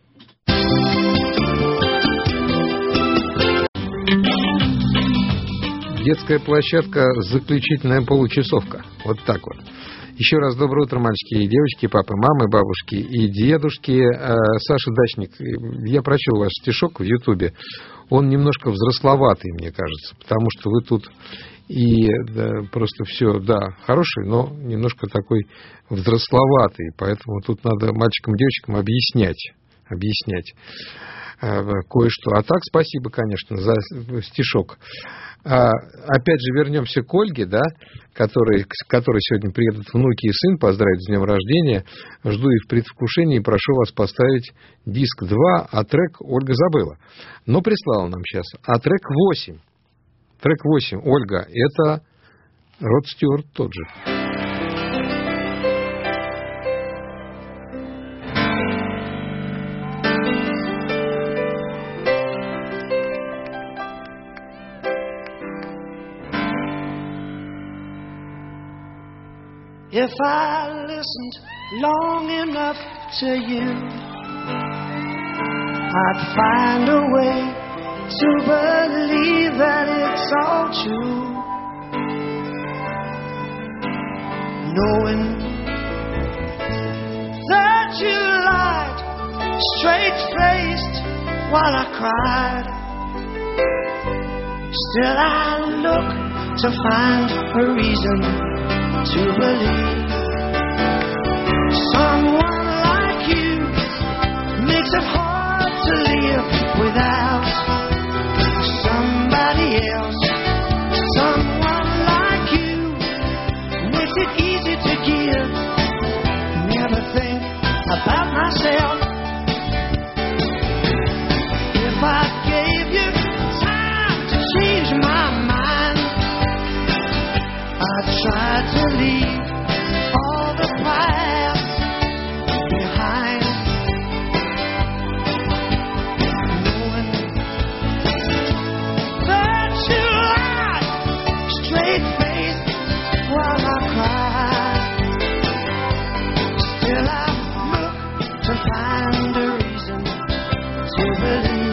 Детская площадка, заключительная получасовка. Вот так вот. Еще раз доброе утро, мальчики и девочки, папы, мамы, бабушки и дедушки. Саша Дачник, я прочел ваш стишок в Ютубе. Он немножко взрословатый, мне кажется, потому что вы тут и да, просто все, да, хороший, но немножко такой взрословатый. Поэтому тут надо мальчикам и девочкам объяснять кое-что. А так, спасибо, конечно, за стишок. Опять же, вернемся к Ольге, да, к которой сегодня приедут внуки и сын поздравить с днем рождения. Жду и в предвкушении, прошу вас поставить диск 2, а трек Ольга забыла. Но прислала нам сейчас. А трек 8. Трек 8, Ольга, это Род Стюарт тот же. If I listened long enough to you, I'd find a way to believe that it's all true. Knowing that you lied, straight-faced while I cried, still I look to find a reason to believe. Someone like you makes it hard to live without somebody else. Someone like you makes it easy to give. Never think about myself. If I gave you time to change my mind, I'd try to leave all the past behind. Knowing that you lied, straight-faced while I cried, still I look to find a reason to believe.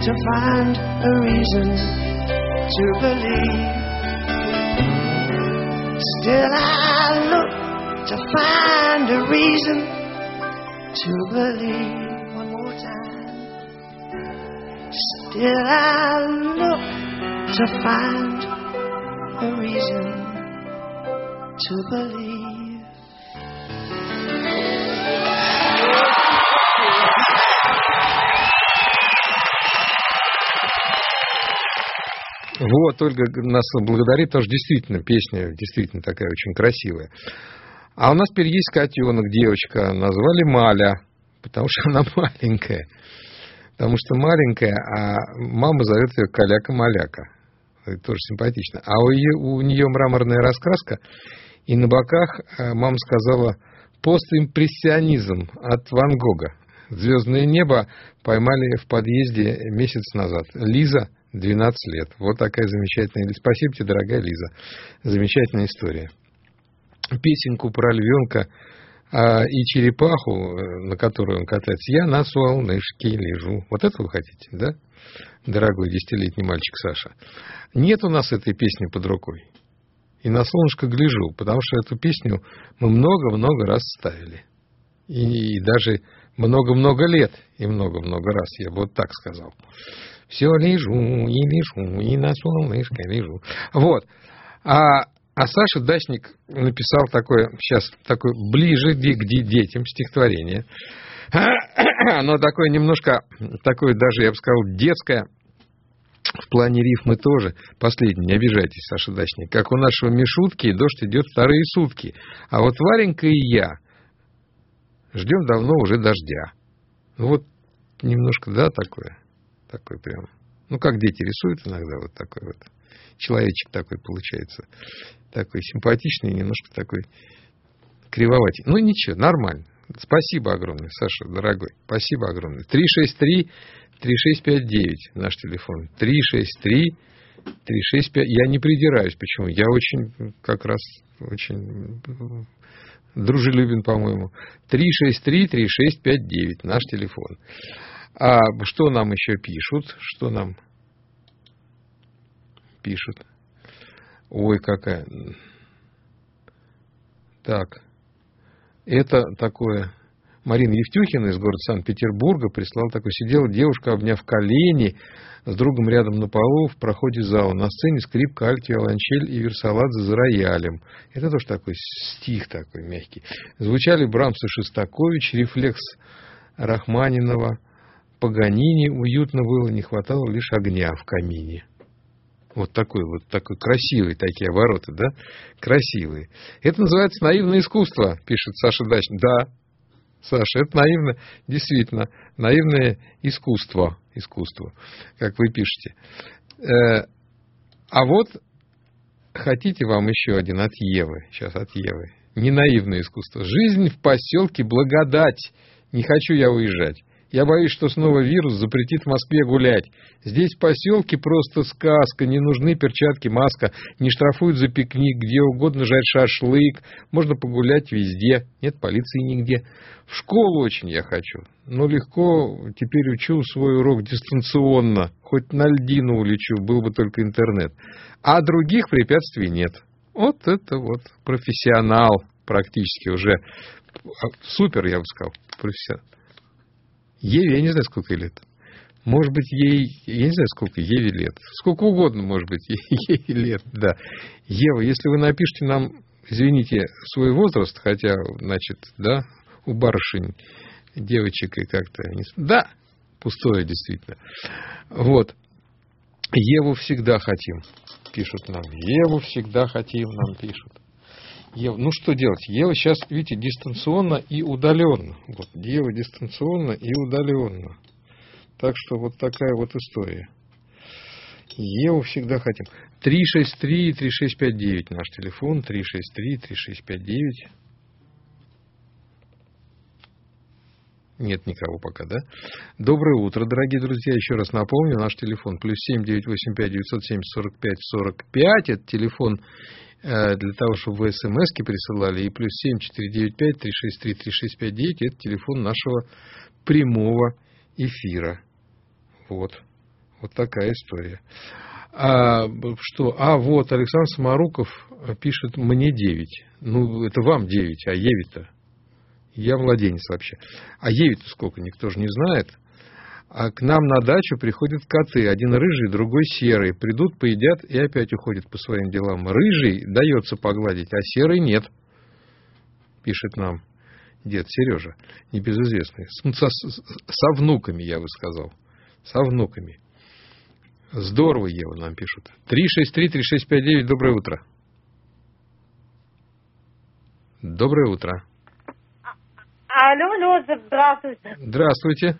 to find a reason to believe. Still I look to find a reason to believe. One more time. Still I look to find a reason to believe. Вот, Ольга нас благодарит, тоже действительно, песня действительно такая очень красивая. А у нас теперь есть котенок, девочка, назвали Маля, потому что она маленькая. Потому что маленькая, а мама зовет ее Каляка-Маляка. Это тоже симпатично. А у нее мраморная раскраска, и на боках мама сказала «постимпрессионизм» от Ван Гога. «Звездное небо» поймали в подъезде месяц назад. Лиза, 12 лет. Вот такая замечательная. Спасибо тебе, дорогая Лиза. Замечательная история. Песенку про львенка и черепаху, на которую он катается, я на солнышке лежу. Вот это вы хотите, да? Дорогой 10-летний мальчик Саша. Нет у нас этой песни под рукой. И на солнышко гляжу, потому что эту песню мы много-много раз ставили. И даже много-много лет, и много-много раз, я бы вот так сказал. Все лежу, и на солнышко лежу. Вот. А Саша Дачник написал такое, сейчас, такое ближе к детям стихотворение. Оно такое немножко, такое даже, я бы сказал, детское, в плане рифмы тоже. Последний, не обижайтесь, Саша Дачник. Как у нашего Мишутки, дождь идет вторые сутки. А вот Варенька и я ждем давно уже дождя. Ну вот немножко, да, такое прям. Ну, как дети рисуют иногда, вот такой вот. Человечек такой получается. Такой симпатичный, немножко такой кривоватый. Ну, ничего, нормально. Спасибо огромное, Саша, дорогой. Спасибо огромное. 363-3659 наш телефон. 363-365. Я не придираюсь. Почему? Я очень, как раз, очень дружелюбен, по-моему. 363-3659 наш телефон. А что нам еще пишут? Что нам пишут? Ой, какая. Так. Это такое. Марина Евтюхина из города Санкт-Петербурга прислала такое. Сидела девушка, обняв колени, с другом рядом на полу в проходе зала. На сцене скрипка, альт, виолончель и Версаладзе за роялем. Это тоже такой стих такой мягкий. Звучали Брамс и Шостакович, рефлекс Рахманинова, Паганини. Уютно было, не хватало лишь огня в камине. Вот такой красивый, такие обороты, да? Красивые. Это называется наивное искусство, пишет Саша Дачник. Да, Саша, это наивно, действительно, наивное искусство, как вы пишете. А вот хотите вам еще один от Евы, сейчас от Евы. Не наивное искусство. Жизнь в поселке Благодать. Не хочу я уезжать. Я боюсь, что снова вирус запретит в Москве гулять. Здесь в поселке просто сказка. Не нужны перчатки, маска. Не штрафуют за пикник. Где угодно жать шашлык. Можно погулять везде. Нет полиции нигде. В школу очень я хочу. Но легко теперь учу свой урок дистанционно. Хоть на льдину улечу. Был бы только интернет. А других препятствий нет. Вот это вот профессионал. Практически уже. Супер, я бы сказал. Профессионал. Еве, я не знаю, сколько ей лет. Может быть, ей... Я не знаю, сколько Еве лет. Сколько угодно, может быть, ей лет, да. Ева, если вы напишите нам, извините, свой возраст, хотя, значит, да, у барышень, девочек и как-то... Да, пустое, действительно. Вот. Еву всегда хотим, пишут нам. Еву всегда хотим, нам пишут. Ева, ну что делать? Ева сейчас, видите, дистанционно и удаленно. Вот, Ева дистанционно и удаленно. Так что вот такая вот история. Еву всегда хотим. 363-3659 наш телефон. 363-3659. Нет никого пока, да? Доброе утро, дорогие друзья. Еще раз напомню, наш телефон +7 985 970 45 45. Это телефон для того, чтобы вы смс-ки присылали. И +7 495 363 3659. Это телефон нашего прямого эфира. Вот. Вот такая история. Что? Вот, Александр Самаруков пишет, мне 9. Ну, это вам 9, а Еве-то? Я младенец вообще. А Еве-то сколько, никто же не знает. А к нам на дачу приходят коты. Один рыжий, другой серый. Придут, поедят и опять уходят по своим делам. Рыжий дается погладить, а серый нет. Пишет нам дед Сережа, небезызвестный. Со внуками, я бы сказал. Со внуками. Здорово, Ева, нам пишут. 363-3659, доброе утро. Доброе утро. Алло, здравствуйте. Здравствуйте.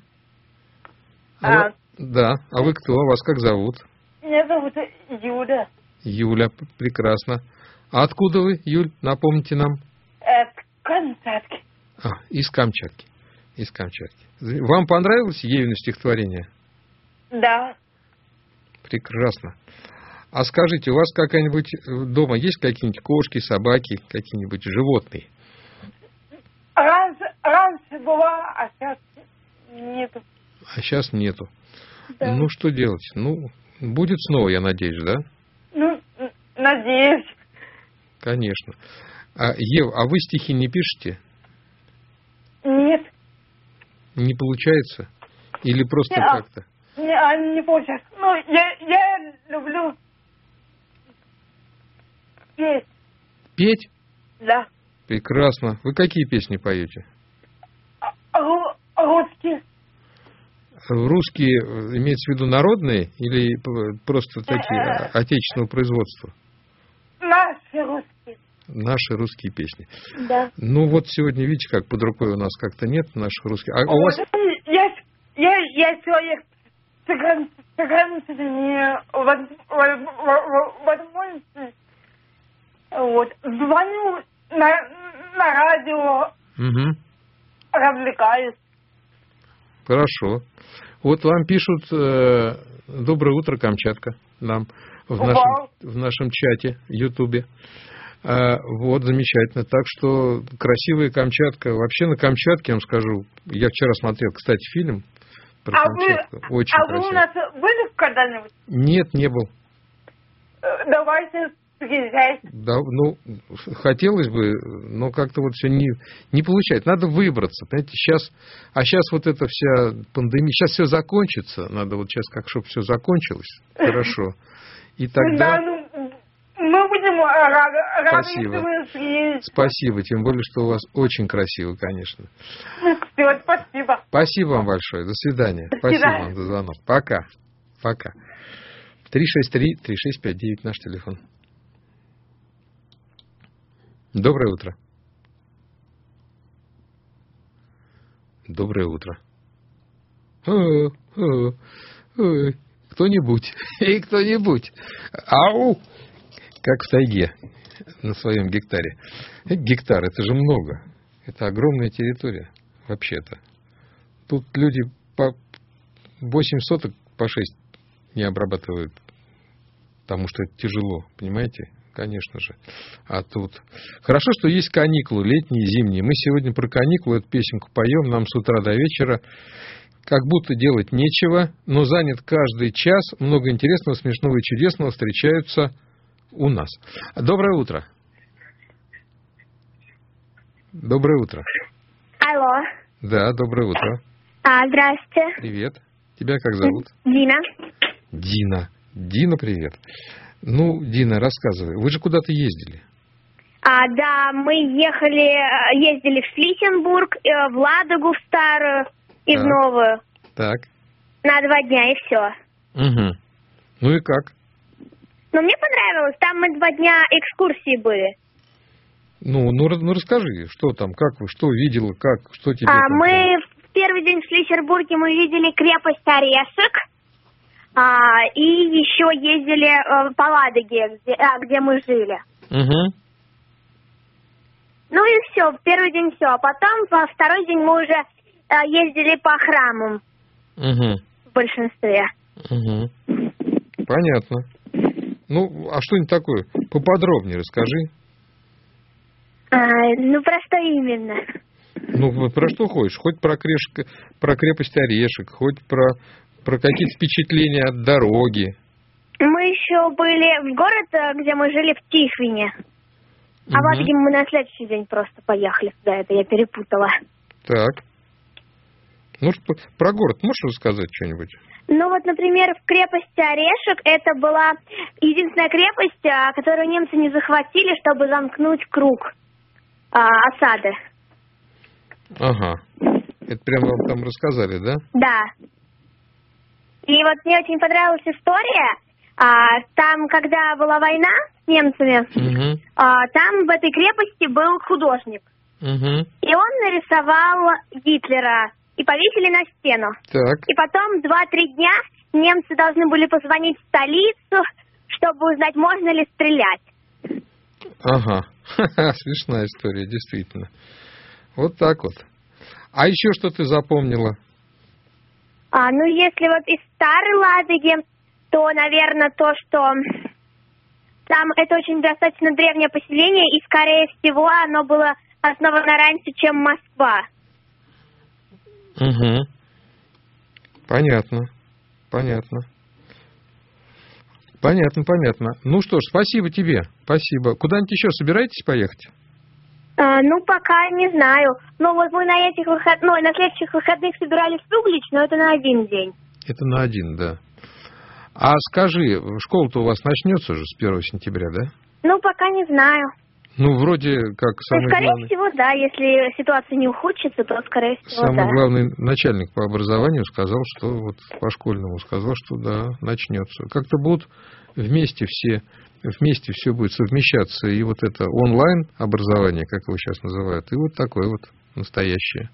Да, а вы кто? Вас как зовут? Меня зовут Юля. Юля, прекрасно. А откуда вы, Юль, напомните нам? Камчатки. Из Камчатки. Из Камчатки. Вам понравилось Евино стихотворение? Да. Прекрасно. А скажите, у вас какая-нибудь дома есть какие-нибудь кошки, собаки, какие-нибудь животные? Раньше была, а сейчас нету. А сейчас нету. Да. Ну, что делать? Ну, будет снова, я надеюсь, да? Ну, надеюсь. Конечно. Ев, а вы стихи не пишете? Нет. Не получается? Или просто как-то? Не получается. Ну, я люблю петь. Петь? Да. Прекрасно. Вы какие песни поете? Русские. Русские, имеется в виду народные или просто такие отечественного производства? Наши русские. Наши русские песни. Да. Ну вот сегодня, видите, как под рукой у нас как-то нет наших русских. А у вас... Я человек не возможности. Вот. Звоню на радио, развлекаюсь. Хорошо. Вот вам пишут «Доброе утро, Камчатка» нам в нашем чате в Ютубе. Вот, замечательно. Так что красивая Камчатка. Вообще на Камчатке, я вам скажу, я вчера смотрел, кстати, фильм про Камчатку. Очень красиво. Вы у нас были когда-нибудь? Нет, не был. Давайте приезжайте. Да, ну, хотелось бы, но как-то вот все не получается. Надо выбраться, понимаете, сейчас вот эта вся пандемия, сейчас все закончится, надо вот сейчас как, чтобы все закончилось, хорошо. И тогда... Да, ну, мы будем рады, спасибо. если вы приедете. Спасибо, тем более, что у вас очень красиво, конечно. Все, спасибо. Спасибо вам большое, до свидания. Спасибо вам за звонок. Пока. 363-3659 наш телефон. Доброе утро. Доброе утро. Кто-нибудь. Эй, кто-нибудь. Ау! Как в тайге на своем гектаре. Гектар, это же много. Это огромная территория, вообще-то. Тут люди по 8 соток, по 6 не обрабатывают, потому что это тяжело, понимаете? Конечно же. А тут... Хорошо, что есть каникулы, летние и зимние. Мы сегодня про каникулы эту песенку поем, нам с утра до вечера. Как будто делать нечего, но занят каждый час. Много интересного, смешного и чудесного встречаются у нас. Доброе утро. Доброе утро. Алло. Да, доброе утро. Здрасте. Привет. Тебя как зовут? Дина. Дина, привет. Ну, Дина, рассказывай. Вы же куда-то ездили? Да, мы ездили в Шлиссенбург, в Ладогу в старую и в новую. Так. На 2 дня и все. Угу. Ну и как? Ну, мне понравилось. Там мы 2 дня экскурсии были. Ну расскажи, что там, как вы, что видела, как, что тебе там мы понравилось? в первый день в Шлиссенбурге мы видели крепость Орешек. И еще ездили по Ладоге, где мы жили. Угу. Ну и все, в первый день все. А потом, во второй день мы уже ездили по храмам. Угу. В большинстве. Угу. Понятно. Ну, а что-нибудь такое? Поподробнее расскажи. Ну, про что именно? Ну, про что хочешь? Хоть про крепость Орешек, хоть про Про какие-то впечатления от дороги. Мы еще были в город, где мы жили, в Тихвине. А в Ладоге мы на следующий день просто поехали туда, это я перепутала. Так. Ну, про город можешь рассказать что-нибудь? Ну вот, например, в крепости Орешек это была единственная крепость, которую немцы не захватили, чтобы замкнуть круг осады. Ага. Это прямо вам там рассказали, да? Да. И вот мне очень понравилась история. Там, когда была война с немцами, там в этой крепости был художник. И он нарисовал Гитлера и повесили на стену. Так. И потом 2-3 дня немцы должны были позвонить в столицу, чтобы узнать, можно ли стрелять. Ага. Смешная история, действительно. Вот так вот. А еще что ты запомнила? Ну, если вот из Старой Ладоги, то, наверное, то, что там это очень достаточно древнее поселение, и, скорее всего, оно было основано раньше, чем Москва. Угу. Понятно. Ну что ж, спасибо тебе. Спасибо. Куда-нибудь еще собираетесь поехать? Ну, пока не знаю. Но вот мы на этих на следующих выходных собирались в Углич, но это на 1 день. Это на 1, да. А скажи, школа-то у вас начнется уже с 1 сентября, да? Ну, пока не знаю. Ну, вроде как самый скорее главный... всего, да. Если ситуация не ухудшится, то, скорее всего, самый да. главный начальник по образованию сказал, что вот по школьному сказал, что да, начнется. Как-то будут вместе все будет совмещаться. И вот это онлайн образование, как его сейчас называют, и вот такое вот настоящее.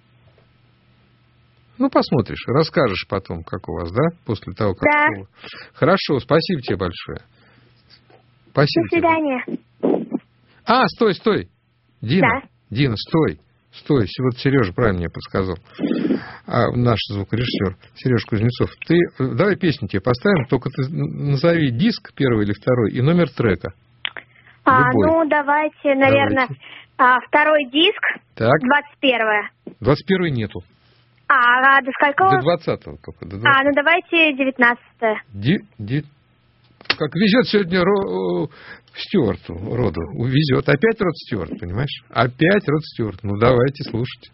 Ну, посмотришь, расскажешь потом, как у вас, да, после того, как да. школа. Хорошо, спасибо тебе большое. Спасибо. До свидания. Тебе. Стой. Дина, да. Дина, стой. Вот Сережа правильно мне подсказал. Наш звукорежиссер Сережа Кузнецов. Давай песню тебе поставим, только ты назови диск 1 или 2 и номер трека. Ну, давайте, наверное, 2 диск, так. 21. 21 нету. До сколького? До 20-го только. До 20-го. Ну давайте 19. Как везет сегодня Стюарту роду. Везет. Опять Род Стюарт, понимаешь? Опять Род Стюарт. Ну, давайте слушать.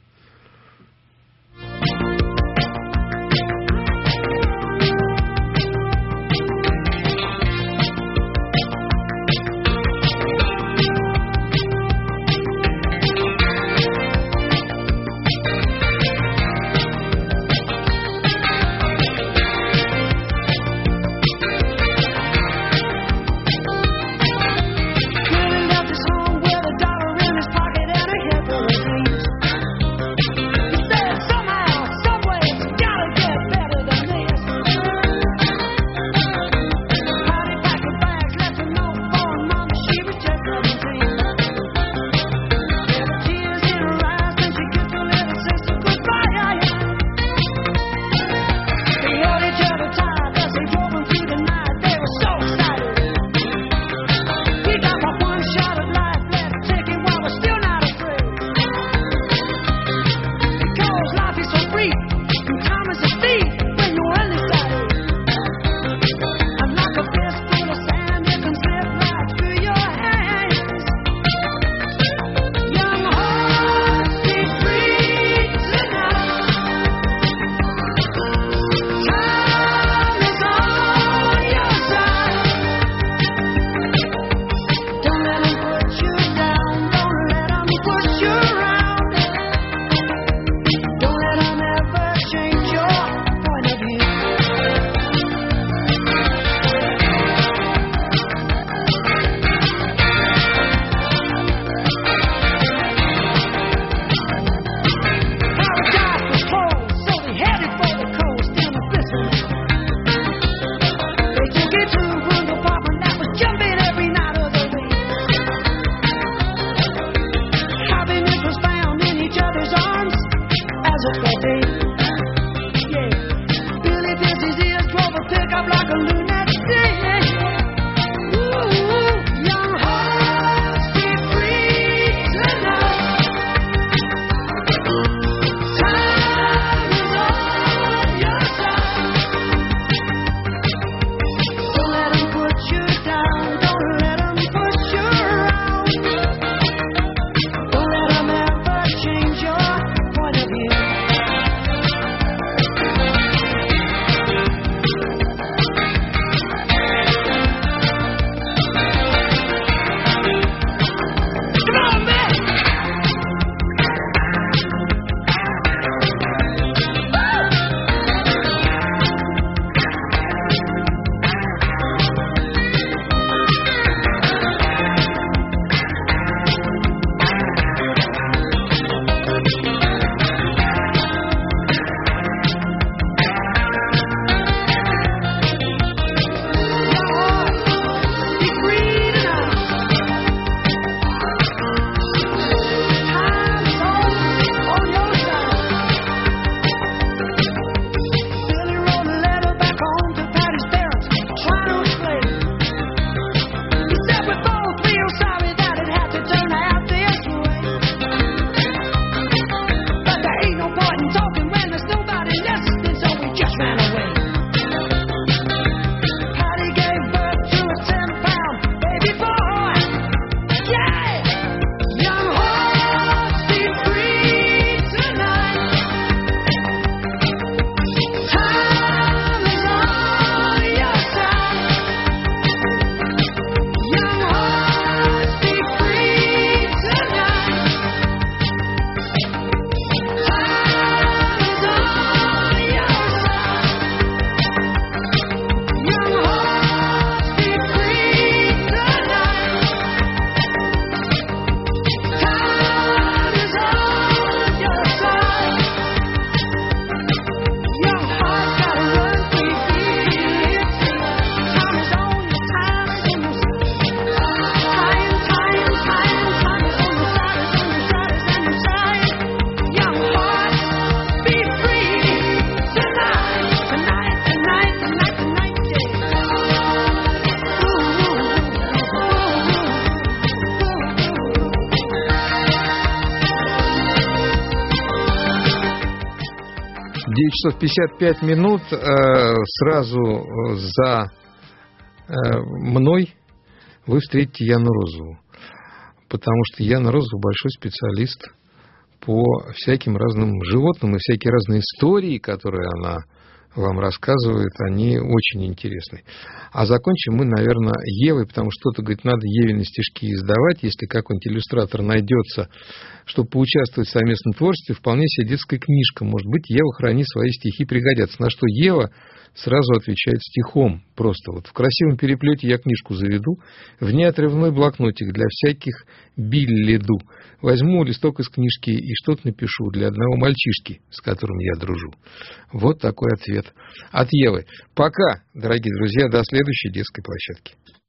9 часов 55 минут. Сразу за мной вы встретите Яну Розову. Потому что Яна Розова большой специалист по всяким разным животным, и всякие разные истории, которые она вам рассказывает, они очень интересны. А закончим мы, наверное, Евой, потому что кто-то говорит, надо Евины стишки издавать, если какой-нибудь иллюстратор найдется, чтобы поучаствовать в совместном творчестве, вполне себе детская книжка. Может быть, Ева, храни, свои стихи пригодятся. На что Ева сразу отвечает стихом. Просто вот в красивом переплете я книжку заведу, в ней отрывной блокнотик для всяких билли-ду. Возьму листок из книжки и что-то напишу для одного мальчишки, с которым я дружу. Вот такой ответ от Евы. Пока, дорогие друзья, до следующей детской площадки.